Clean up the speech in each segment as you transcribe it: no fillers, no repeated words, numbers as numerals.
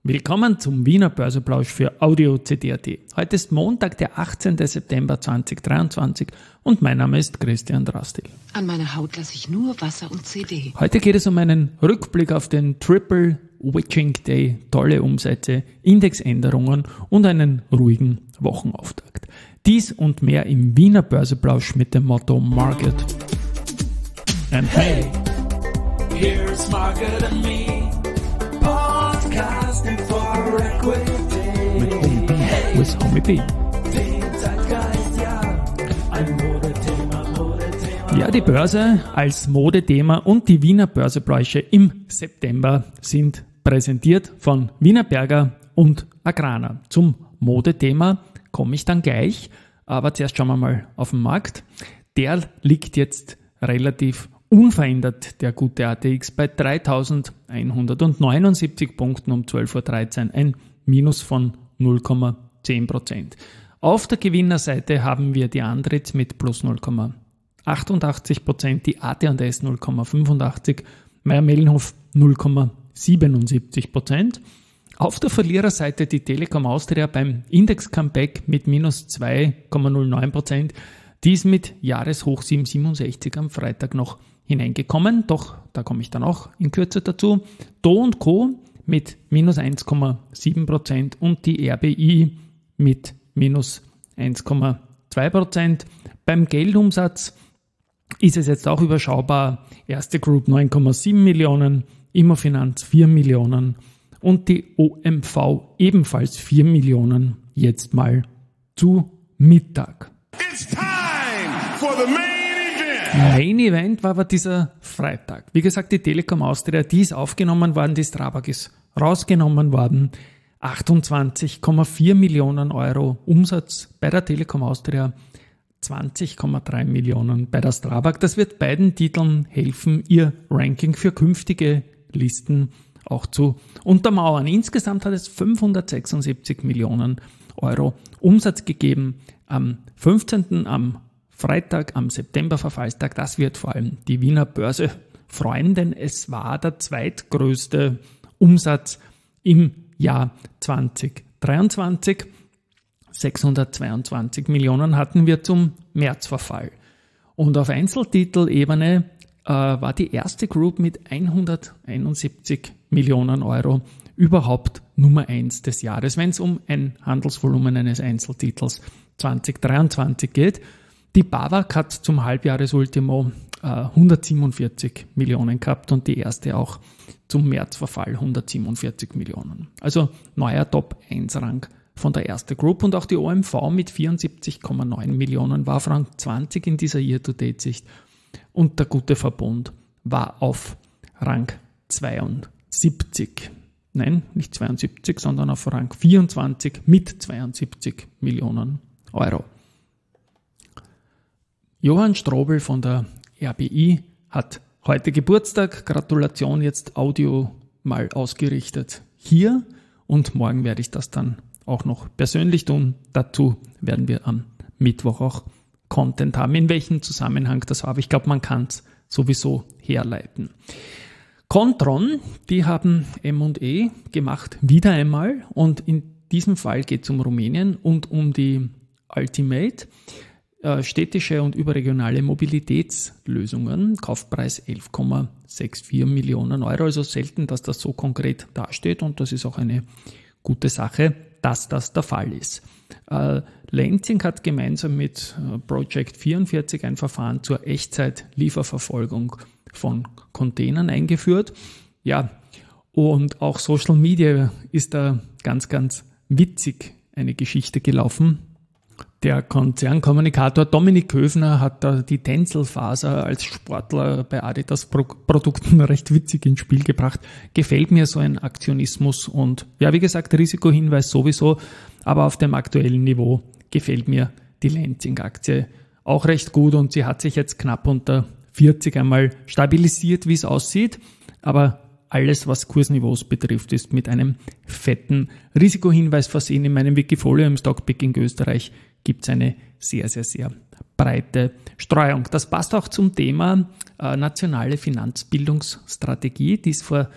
Willkommen zum Wiener Börseplausch für Audio CD.at. Heute ist Montag, der 18. September 2023 und mein Name ist Christian Drastil. An meiner Haut lasse ich nur Wasser und CD. Heute geht es um einen Rückblick auf den Triple Witching Day, tolle Umsätze, Indexänderungen und einen ruhigen Wochenauftakt. Dies und mehr im Wiener Börseplausch mit dem Motto Market and hey, here's Market and Me. Podcasting for Equity. mit Homie B. With Homie B. Den Zeitgeist, ja. Ein Modethema. Ja, die Börse als Modethema und die Wiener Börsepläusche im September sind präsentiert von Wienerberger und Agrana. Zum Modethema komme ich dann gleich, aber zuerst schauen wir mal auf den Markt. Der liegt jetzt relativ unverändert, der gute ATX, bei 3.179 Punkten um 12.13 Uhr, ein Minus von 0,10%. Auf der Gewinnerseite haben wir die Andritz mit plus 0,88%, die AT&S 0,85%, Mayr-Melnhof 0,77%. Auf der Verliererseite die Telekom Austria beim Index-Comeback mit minus 2,09%. Die ist mit Jahreshoch 7,67 am Freitag noch hineingekommen, doch da komme ich dann auch in Kürze dazu. Do & Co. mit minus 1,7% und die RBI mit minus 1,2%. Beim Geldumsatz ist es jetzt auch überschaubar. Erste Group 9,7 Millionen, Immofinanz 4 Millionen und die OMV ebenfalls 4 Millionen jetzt mal zu Mittag. It's time for the main event. Main Event war aber dieser Freitag. Wie gesagt, die Telekom Austria, die ist aufgenommen worden, die Strabag ist rausgenommen worden. 28,4 Millionen Euro Umsatz bei der Telekom Austria, 20,3 Millionen bei der Strabag. Das wird beiden Titeln helfen, ihr Ranking für künftige Listen auch zu untermauern. Insgesamt hat es 576 Millionen Euro Umsatz gegeben am 15. am Freitag, am September-Verfallstag. Das wird vor allem die Wiener Börse freuen, denn es war der zweitgrößte Umsatz im Jahr 2023. 622 Millionen hatten wir zum Märzverfall. Und auf Einzeltitelebene war die erste Group mit 171 Millionen Euro überhaupt Nummer 1 des Jahres, wenn es um ein Handelsvolumen eines Einzeltitels 2023 geht. Die BAWAG hat zum Halbjahresultimo 147 Millionen gehabt und die erste auch zum Märzverfall 147 Millionen. Also neuer Top-1-Rang von der ersten Group und auch die OMV mit 74,9 Millionen war auf Rang 20 in dieser Year-to-Date-Sicht und der gute Verbund war auf Rang 72. Nein, nicht 72, sondern auf Rang 24 mit 72 Millionen Euro. Johann Strobl von der RBI hat heute Geburtstag. Gratulation, jetzt Audio mal ausgerichtet hier und morgen werde ich das dann auch noch persönlich tun. Dazu werden wir am Mittwoch auch Content haben. In welchem Zusammenhang das war, aber ich glaube, man kann es sowieso herleiten. Kontron, die haben M&E gemacht, wieder einmal, und in diesem Fall geht es um Rumänien und um die Ultimate, städtische und überregionale Mobilitätslösungen, Kaufpreis 11,64 Millionen Euro, also selten, dass das so konkret dasteht und das ist auch eine gute Sache, dass das der Fall ist. Lenzing hat gemeinsam mit Project 44 ein Verfahren zur Echtzeit-Lieferverfolgung von Containern eingeführt. Ja, und auch Social Media ist da ganz, ganz witzig eine Geschichte gelaufen. Der Konzernkommunikator Dominik Köfner hat da die Tenselfaser als Sportler bei Adidas Produkten recht witzig ins Spiel gebracht. Gefällt mir so ein Aktionismus und ja, wie gesagt, Risikohinweis sowieso, aber auf dem aktuellen Niveau gefällt mir die Lenzing-Aktie auch recht gut und sie hat sich jetzt knapp unter 40 einmal stabilisiert, wie es aussieht, aber alles, was Kursniveaus betrifft, ist mit einem fetten Risikohinweis versehen. In meinem Wikifolio im Stockpicking Österreich gibt es eine sehr, sehr, sehr breite Streuung. Das passt auch zum Thema nationale Finanzbildungsstrategie, die ist vor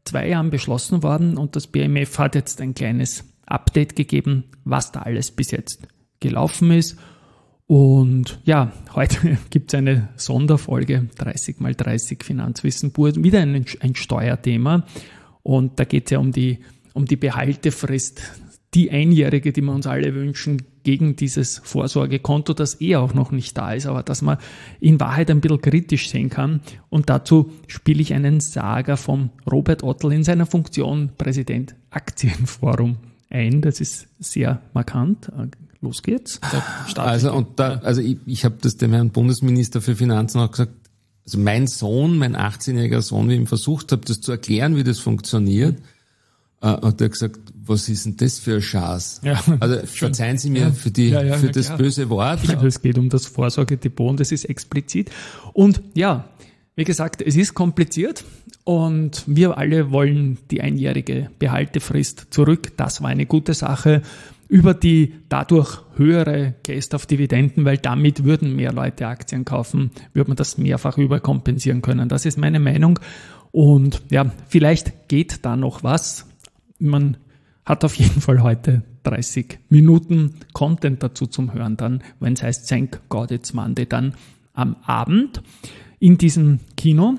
2 Jahren beschlossen worden und das BMF hat jetzt ein kleines Update gegeben, was da alles bis jetzt gelaufen ist. Und ja, heute gibt es eine Sonderfolge 30x30 Finanzwissen pur, wieder ein Steuerthema. Und da geht es ja um die Behaltefrist, die einjährige, die wir uns alle wünschen, gegen dieses Vorsorgekonto, das auch noch nicht da ist, aber das man in Wahrheit ein bisschen kritisch sehen kann. Und dazu spiele ich einen Saga von Robert Ottl in seiner Funktion Präsident Aktienforum ein. Das ist sehr markant. Los geht's. Ich habe das dem Herrn Bundesminister für Finanzen auch gesagt, also mein 18-jähriger Sohn, wie ich ihm versucht habe, das zu erklären, wie das funktioniert, hat er gesagt, was ist denn das für ein Schatz? Ja, also verzeihen Sie mir für das böse Wort. Ja, es geht um das Vorsorgedepot und das ist explizit. Und ja, wie gesagt, es ist kompliziert und wir alle wollen die einjährige Behaltefrist zurück. Das war eine gute Sache. Über die dadurch höhere Gest auf Dividenden, weil damit würden mehr Leute Aktien kaufen, würde man das mehrfach überkompensieren können. Das ist meine Meinung. Und ja, vielleicht geht da noch was. Man hat auf jeden Fall heute 30 Minuten Content dazu zum Hören, dann, wenn es heißt Thank God It's Monday, dann am Abend in diesem Kino.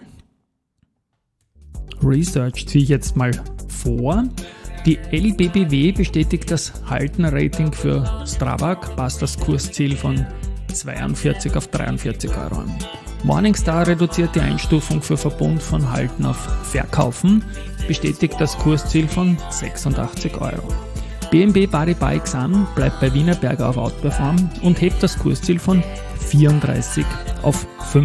Research ziehe ich jetzt mal vor. Die LBBW bestätigt das Halten-Rating für Strabag, passt das Kursziel von 42 auf 43 Euro an. Morningstar reduziert die Einstufung für Verbund von Halten auf Verkaufen, bestätigt das Kursziel von 86 Euro. BNP Paribas Exane bleibt bei Wienerberger auf Outperform und hebt das Kursziel von 34 auf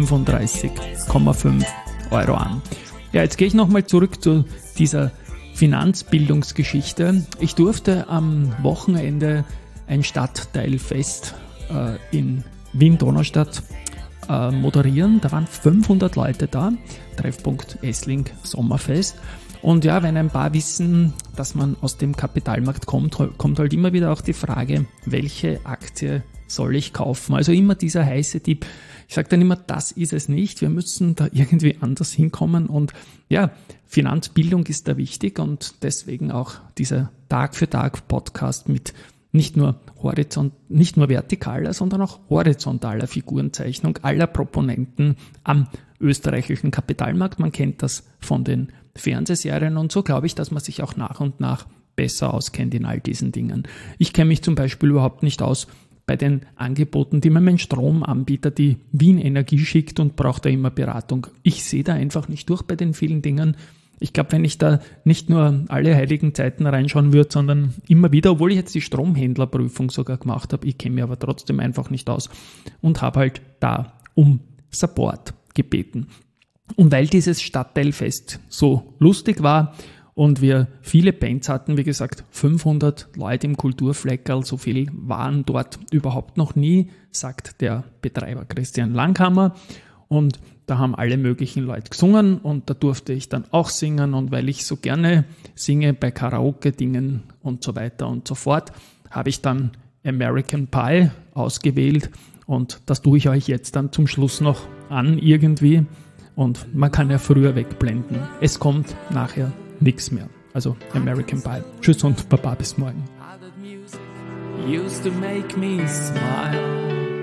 35,5 Euro an. Ja, jetzt gehe ich nochmal zurück zu dieser Finanzbildungsgeschichte. Ich durfte am Wochenende ein Stadtteilfest in Wien-Donaustadt moderieren. Da waren 500 Leute da, Treffpunkt Essling Sommerfest. Und ja, wenn ein paar wissen, dass man aus dem Kapitalmarkt kommt halt immer wieder auch die Frage, welche Aktie soll ich kaufen? Also immer dieser heiße Tipp. Ich sage dann immer, das ist es nicht. Wir müssen da irgendwie anders hinkommen. Und ja, Finanzbildung ist da wichtig und deswegen auch dieser Tag-für-Tag-Podcast mit nicht nur vertikaler, sondern auch horizontaler Figurenzeichnung aller Proponenten am österreichischen Kapitalmarkt. Man kennt das von den Fernsehserien und so glaube ich, dass man sich auch nach und nach besser auskennt in all diesen Dingen. Ich kenne mich zum Beispiel überhaupt nicht aus bei den Angeboten, die mir mein Stromanbieter, die Wien Energie schickt und braucht da immer Beratung. Ich sehe da einfach nicht durch bei den vielen Dingen. Ich glaube, wenn ich da nicht nur alle heiligen Zeiten reinschauen würde, sondern immer wieder, obwohl ich jetzt die Stromhändlerprüfung sogar gemacht habe, ich kenne mich aber trotzdem einfach nicht aus und habe halt da um Support gebeten. Und weil dieses Stadtteilfest so lustig war und wir viele Bands hatten, wie gesagt, 500 Leute im Kulturfleckerl, so viel waren dort überhaupt noch nie, sagt der Betreiber Christian Langhammer. Und da haben alle möglichen Leute gesungen und da durfte ich dann auch singen. Und weil ich so gerne singe bei Karaoke-Dingen und so weiter und so fort, habe ich dann American Pie ausgewählt. Und das tue ich euch jetzt dann zum Schluss noch an irgendwie. Und man kann ja früher wegblenden. Es kommt nachher nichts mehr. Also American Pie. Tschüss und Baba, bis morgen. Used to make me smile.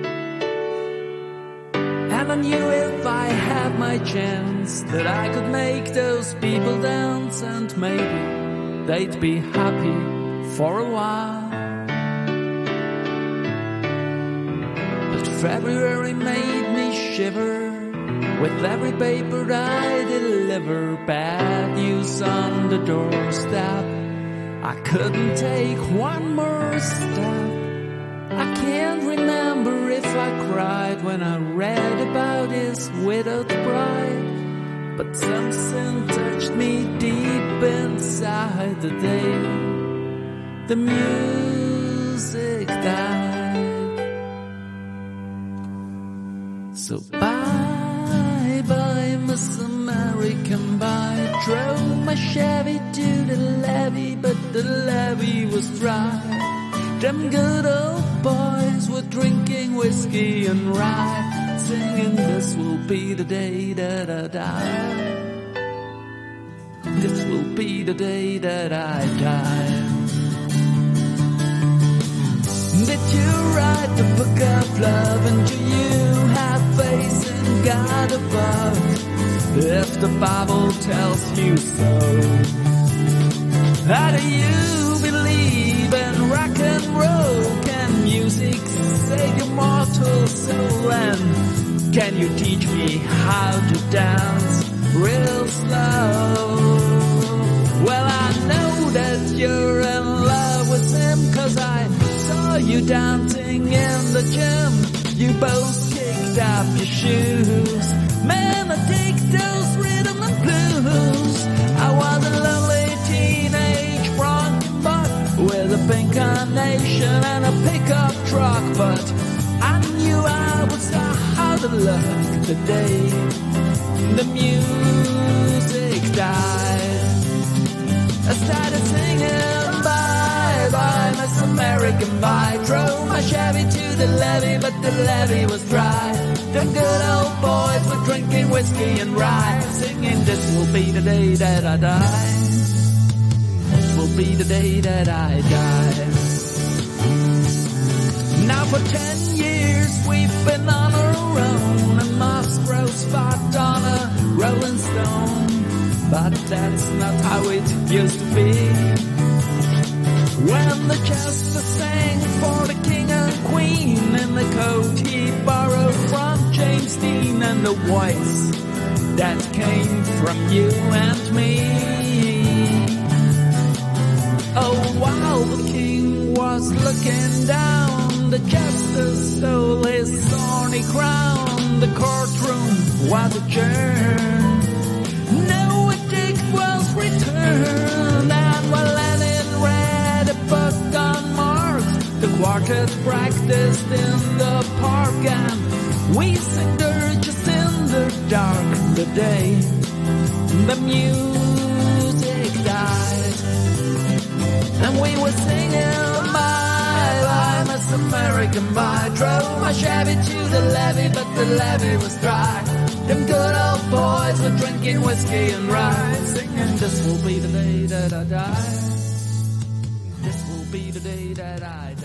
And I knew if I had my chance that I could make those people dance and maybe they'd be happy for a while. But February made me shiver with every paper I deliver. Bad news on the doorstep. I couldn't take one more step. I can't remember if I cried when I read about his widowed bride. But something touched me deep inside the day the music died. So bye, Miss American Pie. Drove my Chevy to the levee, but the levee was dry. Them good old boys were drinking whiskey and rye, singing this will be the day that I die. this will be the day that I die. Did you write the book of love, and do you have faith in God above? If the Bible tells you so, how do you believe in rock and roll? Can music save your mortal soul? And can you teach me how to dance real slow? Well, I know that you're in love with him, 'cause I saw you dancing in the gym. You both kicked up your shoes. Man, I dig those rhythm and blues. I was a lonely teenage bronc buck with a pink carnation and a pickup truck, but I knew I would start out of luck the day the music died. I started singing bye bye, Miss American Pie. Drove my Chevy to the levee, but the levee was dry. The good old boys were drinking whiskey and rye, singing, this will be the day that I die. This will be the day that I die. Now for 10 years we've been on our own, and Moss grows fat on a rolling stone. But that's not how it used to be. When the jester sang for the king and queen in the coat he borrowed from James Dean, and the voice that came from you and me. Oh, while the king was looking down, the jester stole his thorny crown. The courtroom was adjourned. No verdict was returned, and while Lenin read a book on Marx, the quartet practiced in the park, and we sang dirges in the dark the day the music died. And we were singing bye bye, Miss American Pie. Drove my Chevy to the levee, but the levee was dry. Them good old boys were drinking whiskey and rye, singing, this will be the day that I die. This will be the day that I die.